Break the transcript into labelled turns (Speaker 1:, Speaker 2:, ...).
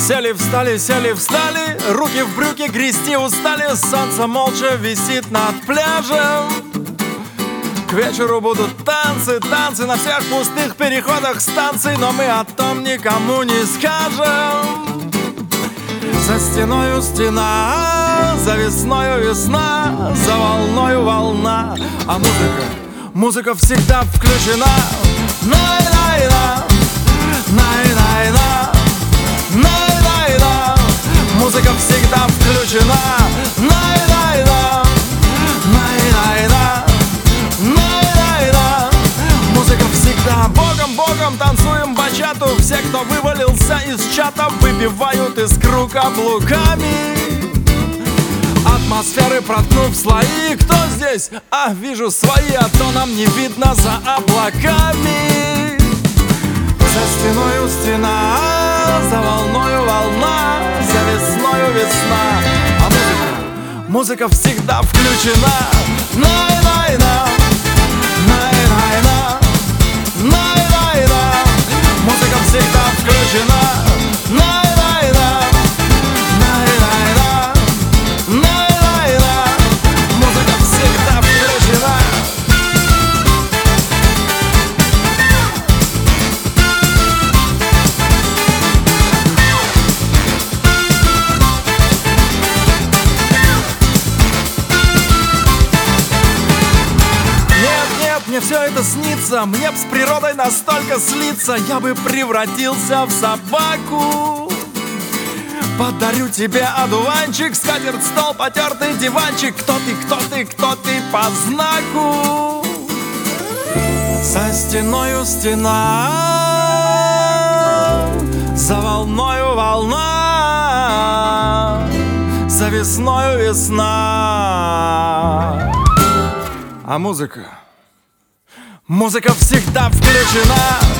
Speaker 1: Сели, встали, руки в брюки, грести устали. Солнце молча висит над пляжем. К вечеру будут танцы на всех пустых переходах станций. Но мы о том никому не скажем. За стеною стена, за весною весна, за волною волна. А музыка всегда включена. Най-най-на, най-най-на, най-най-на. Музыка всегда включена. Най-най-на, най-най-на, най-най-на. Музыка всегда. Богом танцуем бачату. Все, кто вывалился из чата, выпивают искру каблуками. Атмосферы проткнув слои. Кто здесь? А, вижу свои, а то нам не видно за облаками. За стеною стена, за волною волна, за весною весна. А музыка всегда включена. Най-най-на, най-най-на, най-най-на. Музыка всегда включена. Най-най-на, най-най-на, най-най-на. Музыка всегда включена. Мне все это снится, мне б с природой настолько слиться. Я бы превратился в собаку. Подарю тебе одуванчик, скатерть, стол, потертый диванчик. Кто ты по знаку? За стеною стена, за волною волна, за весною весна. А музыка всегда включена.